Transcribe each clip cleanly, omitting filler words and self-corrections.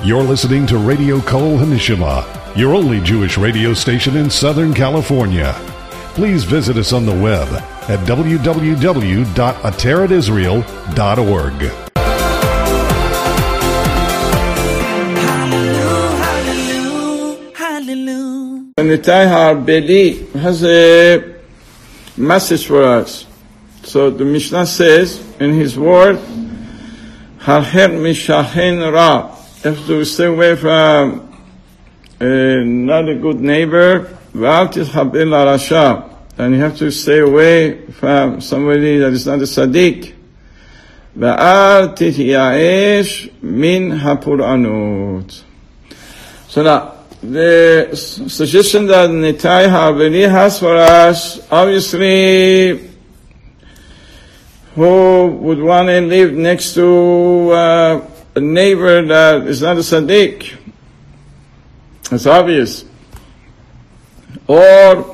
You're listening to Radio Kol Hanishima, your only Jewish radio station in Southern California. Please visit us on the web at www.ateradisrael.org. And the Nitai Harbeli has a message for us. So the Mishnah says in his word, Harher mishachen ra. You have to stay away from not a good neighbor. V'al titchabel rasha. And you have to stay away from somebody that is not a tzaddik. V'al tityaesh min hapuranut. So now, the suggestion that Nitai Harbeli has for us, obviously, who would want to live next to a neighbor that is not a tzaddik? It's obvious. Or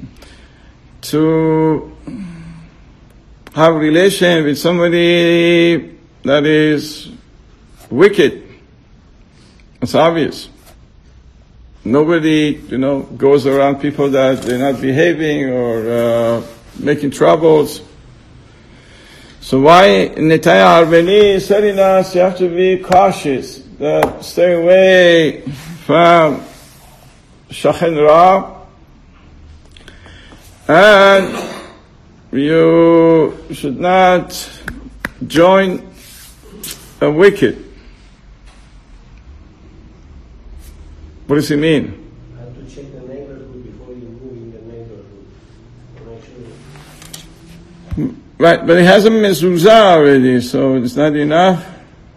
to have a relation with somebody that is wicked. It's obvious. Nobody, goes around people that they're not behaving or making troubles. So why Nitai Harbeli is telling us you have to be cautious, stay away from Shachen Ra, and you should not join a wicked. What does he mean? You have to check the neighborhood before you move in the neighborhood to make sure. Right, but he has a mezuzah already, so it's not enough.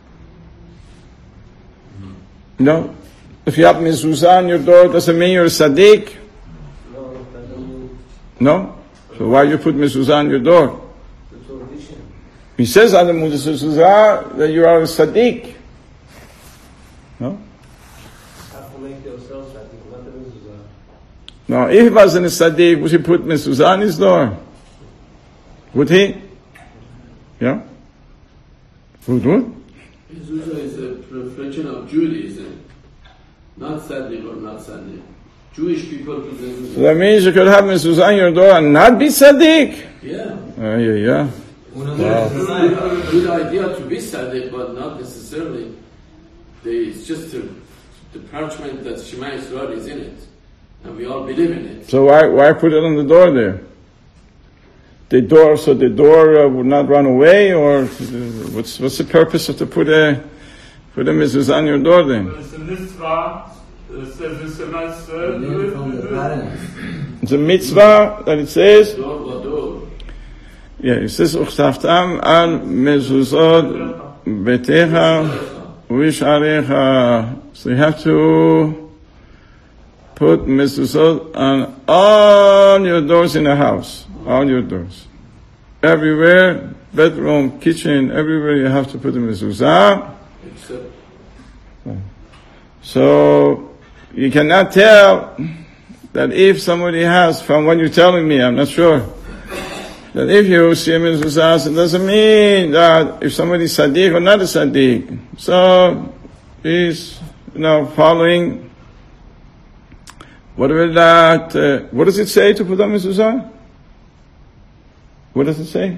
No? If you have mezuzah on your door, doesn't mean you're a tzaddik? No, that doesn't mean. No? So why you put mezuzah on your door? The tradition. He says on the mezuzah that you are a tzaddik. No? Have to make yourself tzaddik, not the mezuzah. No, if he wasn't a tzaddik, would he put mezuzah on his door? Would he? Yeah? Would? Mezuzah is a reflection of Judaism, not tzaddik or not tzaddik. Jewish people put mezuzah. So that means you could have mezuzah on your door and not be tzaddik? Yeah. Yeah. Wow. Good idea to be tzaddik, but not necessarily. It's just the parchment that Shema Yisrael is in it, and we all believe in it. So why put it on the door there? The door would not run away, or what's the purpose of to put a mezuzah on your door then? It's a mitzvah. It says it's a mitzvah. It's a mitzvah that it says. Door. Yeah, it says uchtaftam al mezuzot betecha u'isharecha. So you have to put mezuzot on all your doors in the house. All your doors. Everywhere, bedroom, kitchen, everywhere you have to put a mezuzah. So, you cannot tell that if somebody has, from what you're telling me, I'm not sure, that if you see a mezuzah, it doesn't mean that if somebody's tzaddik or not a tzaddik. So, he's, following whatever that, what does it say to put on mezuzah? What does it say?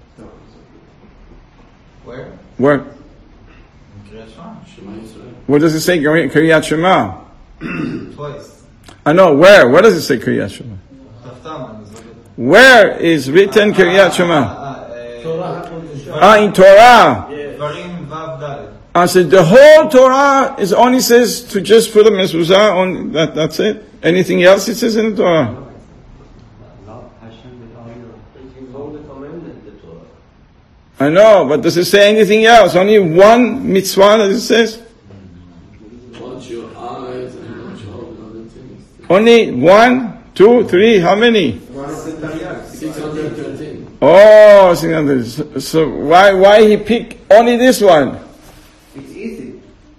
Where? What does it say? Kriyat Shema. Twice. I know, where? Where does it say Kriyat Shema? Where is written Kriyat Shema? In Torah. I said the whole Torah only says to just put a mezuzah on, that's it. Anything else it says in the Torah? I know, but does it say anything else? Only one mitzvah that it says? Watch your eyes and watch all the other things. Only 1, 2, 3, how many? 613. Oh, 600. So why he pick only this one? It's easy.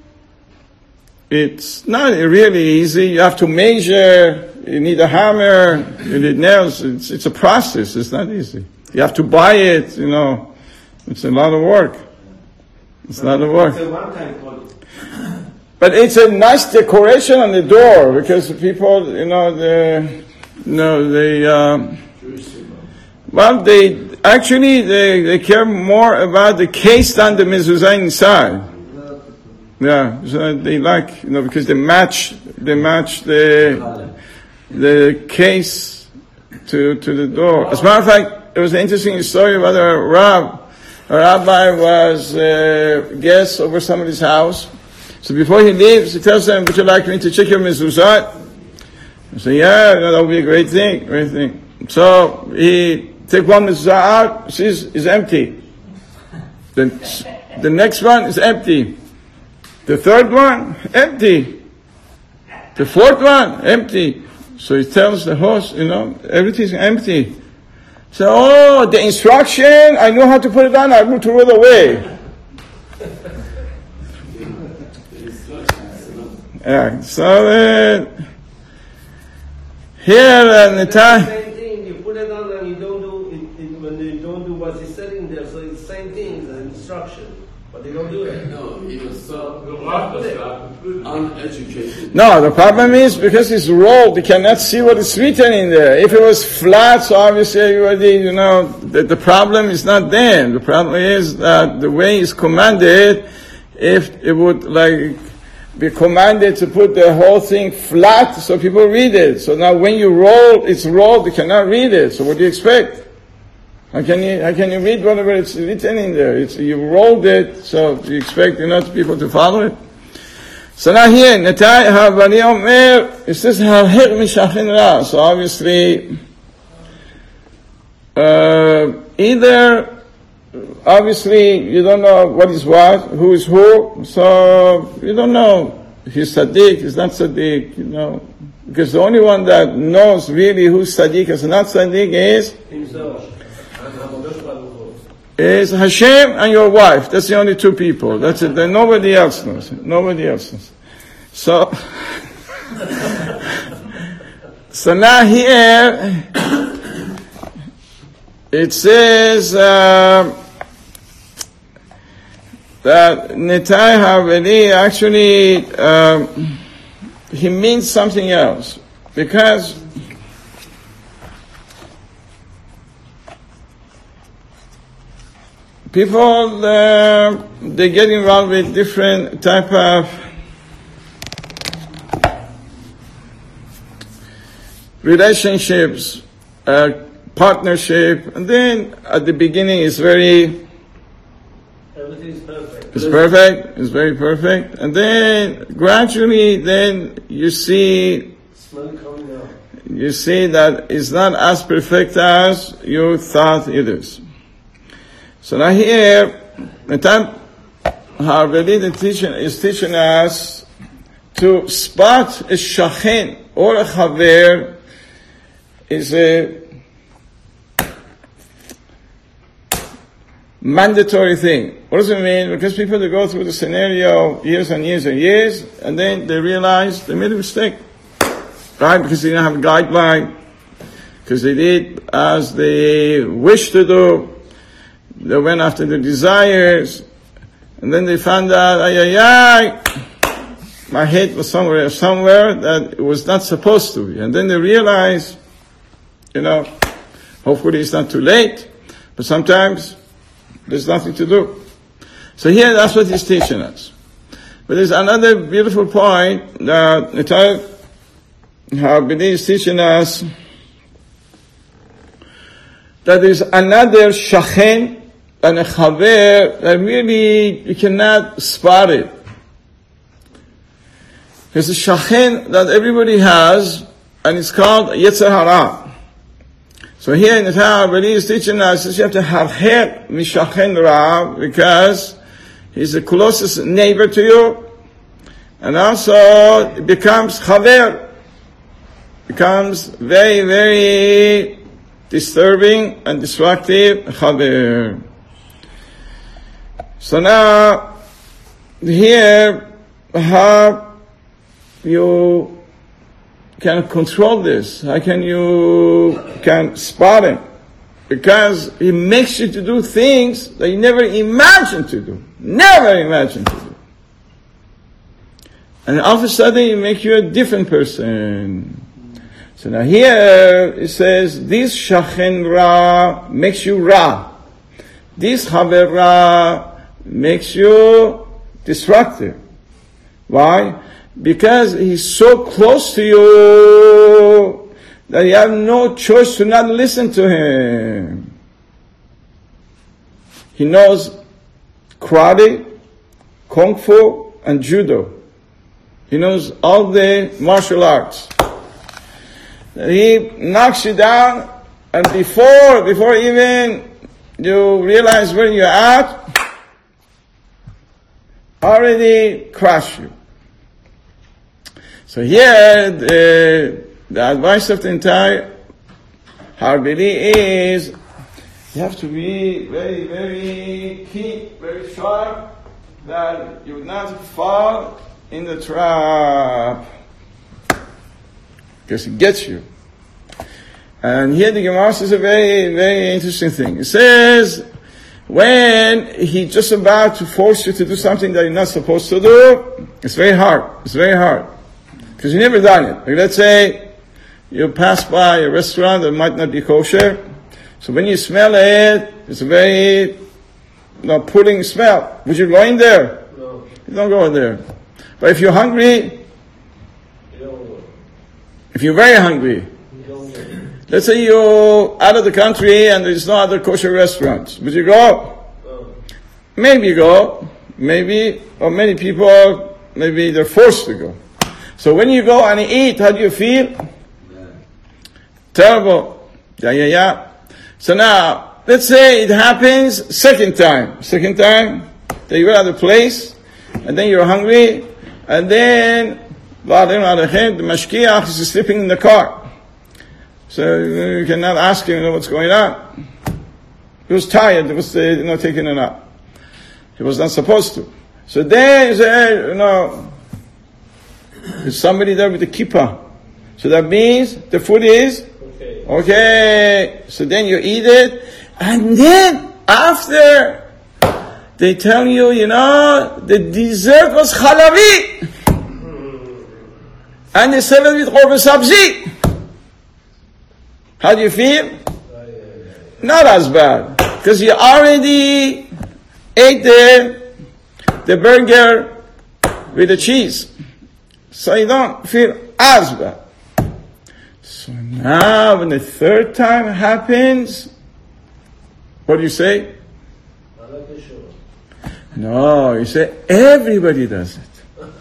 It's not really easy. You have to measure, you need a hammer, you need nails. It's a process, it's not easy. You have to buy it, It's a lot of work. It's a lot of work. It's a one-time project. But it's a nice decoration on the door because people, they care more about the case than the mezuzah inside. Yeah, so they like, because they match the case to the door. As a matter of fact, it was an interesting story about a rabbi was guest over somebody's house. So before he leaves, he tells them, "Would you like me to check your mezuzah?" I say, "Yeah, that would be a great thing." So he take one mezuzah out, sees it's empty. The next one is empty. The third one, empty. The fourth one, empty. So he tells the host, everything's empty. So, the instruction, I know how to put it on, I moved to throw it away. Yeah, so here in the time. Same thing, you put it on and you don't do it when you don't do what's setting there, so it's the same thing, the instruction. But they don't do it. No, he was so uneducated. No, the problem is because it's rolled, you cannot see what is written in there. If it was flat, so obviously everybody, the problem is not there. The problem is that the way it's commanded, if it would be commanded to put the whole thing flat so people read it. So now when you roll, it's rolled, you cannot read it. So what do you expect? How can you read whatever it's written in there? You rolled it, so you expect people to follow it. So now here, Netai Havani Omer, it says Harher Mishachin Ra. So obviously, obviously you don't know what is what, who is who, so you don't know if he's Sadiq, he's not Sadiq, because the only one that knows really who's Sadiq and not Sadiq is Hashem and your wife. That's the only two people. That's it. Then nobody else knows. So, so now here, it says that Netai Haveli actually he means something else, because people they get involved with different type of relationships, partnership, and then at the beginning everything is perfect. It's perfect. It's very perfect, and then gradually, then you see that it's not as perfect as you thought it is. So now here, the time Haveli the teacher is teaching us to spot a shachen or a chaver is a mandatory thing. What does it mean? Because people they go through the scenario years and years and years, and then they realize they made a mistake, right? Because they didn't have a guideline, because they did as they wished to do. They went after their desires, and then they found out, my head was somewhere that it was not supposed to be. And then they realized, hopefully it's not too late, but sometimes there's nothing to do. So here, that's what he's teaching us. But there's another beautiful point that Netai Haveli is teaching us, that there's another shachen and a chaver that really you cannot spot it. There's a shachen that everybody has, and it's called Yetzer Hara. So here in the Netai Haveli is teaching us that you have to harher mishachen ra, because he's the closest neighbor to you, and also it becomes chaver, becomes very, very disturbing and destructive chaver. So now, here, how you can control this? How can you spot him? Because he makes you to do things that you never imagined to do. Never imagined to do. And all of a sudden it makes you a different person. So now here it says, this shachen ra makes you ra. This haver ra makes you destructive. Why? Because he's so close to you that you have no choice to not listen to him. He knows karate, kung fu, and judo. He knows all the martial arts. He knocks you down, and before even you realize where you're at, already crushed you. So here, the advice of the entire Harbeli is, you have to be very, very keen, very sharp, that you will not fall in the trap. Because it gets you. And here the Gemara says a very, very interesting thing. It says, when he's just about to force you to do something that you're not supposed to do, it's very hard. It's very hard. Because you've never done it. Like let's say you pass by a restaurant that might not be kosher. So when you smell it, it's a very pulling smell. Would you go in there? No. You don't go in there. But if you're hungry, if you're very hungry, let's say you're out of the country and there's no other kosher restaurants, would you go? Maybe you go, maybe, or many people, maybe they're forced to go. So when you go and eat, how do you feel? Terrible. Yeah. So now, let's say it happens second time that you go out of the place, and then you're hungry, and then the mashkiach is sleeping in the car. So you cannot ask him what's going on. He was tired, he was taking a nap. He was not supposed to. So then you say, there's somebody there with a kippah. So that means the food is okay. So then you eat it, and then after they tell you, the dessert was chalavi. And they serve it with korban sabzi. How do you feel? Not as bad. Because you already ate the burger with the cheese. So you don't feel as bad. So now when the third time happens, what do you say? No, you say everybody does it.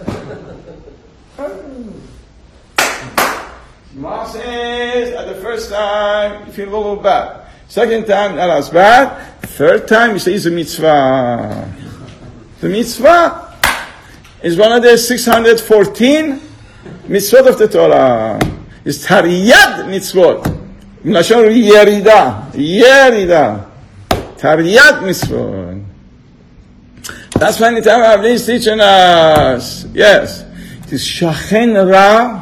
Gemara says at the first time you feel a little bad. Second time not as bad. Third time you say it's a mitzvah. The mitzvah is one of the 614 mitzvot of the Torah. It's Tariyat mitzvot. Mlashon yerida. Tariyat mitzvot. That's why the time Rabbi is teaching us. Yes. It is shachen ra.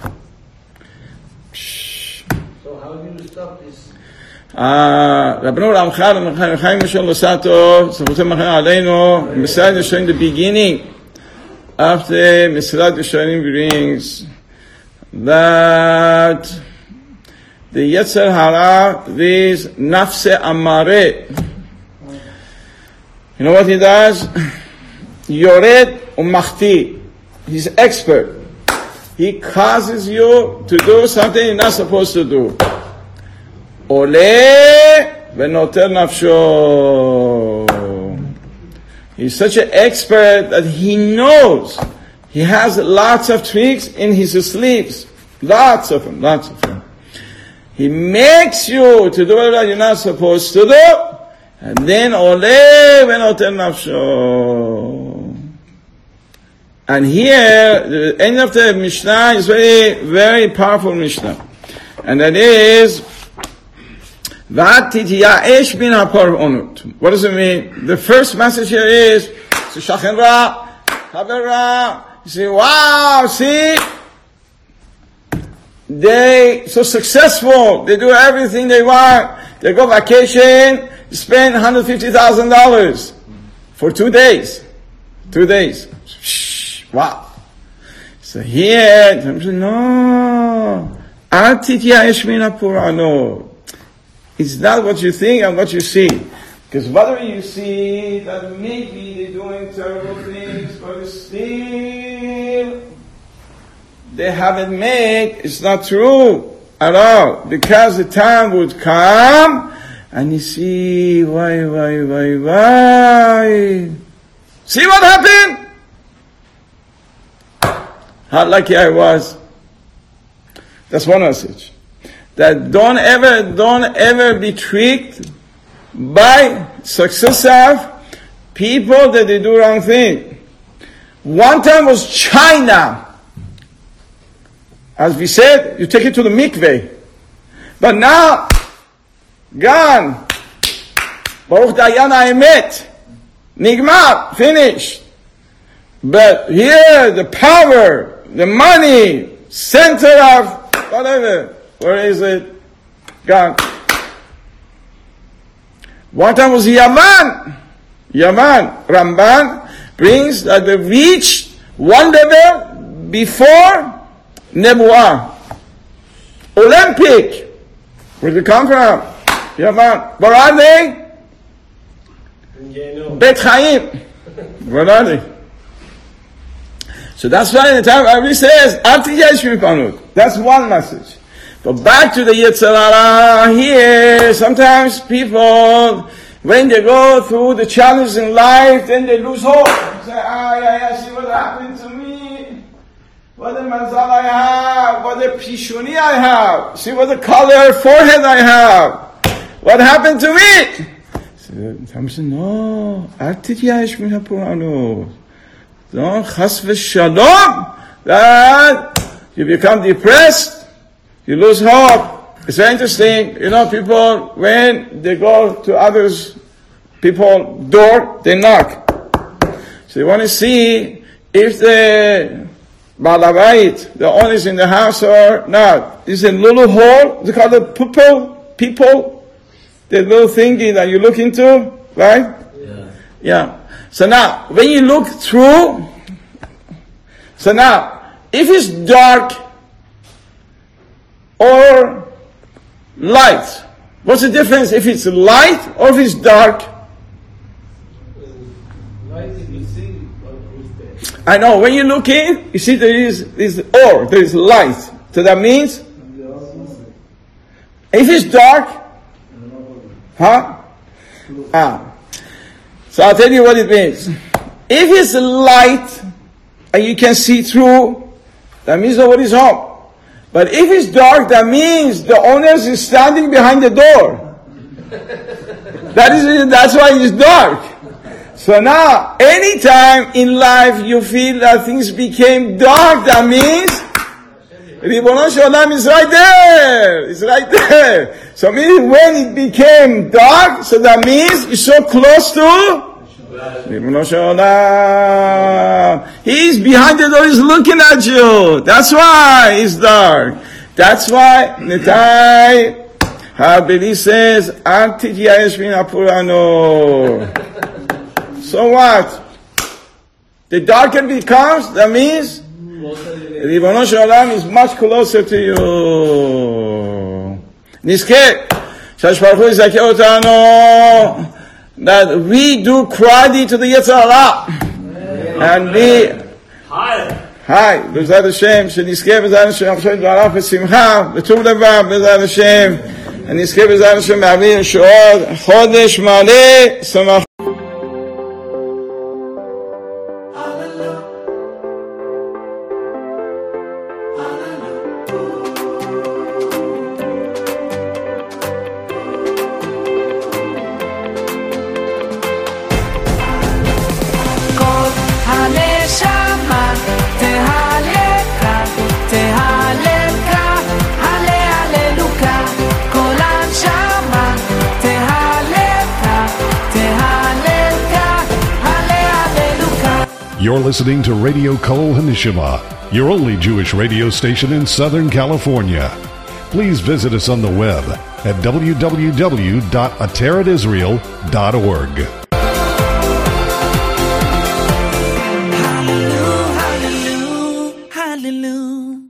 So how do you stop this? Rabbeinu Ramchal and Chaim Mishon Losato, Zachutem Machar Aleinu, Mesilat Yesharim, the beginning of the Mesilat Yesharim brings that the Yetzer Hara is Nafse Amare. You know what he does? Yored Umachti. He's expert. He causes you to do something you're not supposed to do. Ole v'noter nafsho. He's such an expert that he knows. He has lots of tricks in his sleeves. Lots of them. He makes you to do what you're not supposed to do. And then ole v'noter nafsho. And here, the end of the Mishnah is very, very powerful Mishnah. And that is, what does it mean? The first message here is, Shachen Ra, Haber Ra. You say, wow, see? They so successful. They do everything they want. They go vacation, spend $150,000 for 2 days. 2 days. Wow. So here, no. It's not what you think and what you see. Because whatever you see, that maybe they're doing terrible things, but still, they haven't made, it's not true at all. Because the time would come, and you see, why? See what happened? How lucky I was. That's one message. That don't ever be tricked by successive people that they do wrong thing. One time was China. As we said, you take it to the mikveh. But now, gone. Baruch Dayan Ha'emet. Nigmar, finished. But here, the power, the money, center of whatever, where is it? Gone. One time was Yaman. Ramban brings that they reached one level before Nebuah. Olympic. Where did they come from? Yaman. Where are they? Bet Chaim. Where are they? So that's why in the time Rabbi says, that's one message. But back to the Yetzer Hara here, sometimes people, when they go through the challenges in life, then they lose hope. Say, see what happened to me. What the manzal I have. What the pishuni I have. See what the color forehead I have. What happened to me? So, no, don't chas v'shalom, that you become depressed, you lose hope. It's very interesting, people, when they go to others, people's door, they knock. So they want to see if the balabait, the owners in the house or not. Is a little hole, they call it people, the little thingy that you look into, right? Yeah. So now, when you look through, if it's dark or light, what's the difference if it's light or if it's dark? Light if you see what is there. I know, when you look in, you see there is light. So that means, if it's dark, so I'll tell you what it means. If it's light and you can see through, that means nobody's home. But if it's dark, that means the owner is standing behind the door. That's why it's dark. So now, anytime in life you feel that things became dark, that means Ribono Shel Olam is right there. It's right there. So meaning when it became dark, so that means you're so close to Ribono Shel Olam. He's behind the door, he's looking at you. That's why it's dark. That's why Netai HaBeli says, Al tityayesh min hapurano. So what? The darker it becomes, that means Ribono Shel Olam is much closer to you. Nizke, Shash Baruch Hu Yizakeh Otanu, that we do cry to the Yetzer Hara. And we, hi, B'ezrat Hashem, Shenizke B'ezrat Hashem, Achshay Dvarav B'simcha, B'tuv Levav, B'ezrat Hashem, and Nizke B'ezrat Hashem, B'avir Sho'od, Chodesh Maleh, Samach. You're listening to Radio Kol Hanishima, your only Jewish radio station in Southern California. Please visit us on the web at www.ateretisrael.org.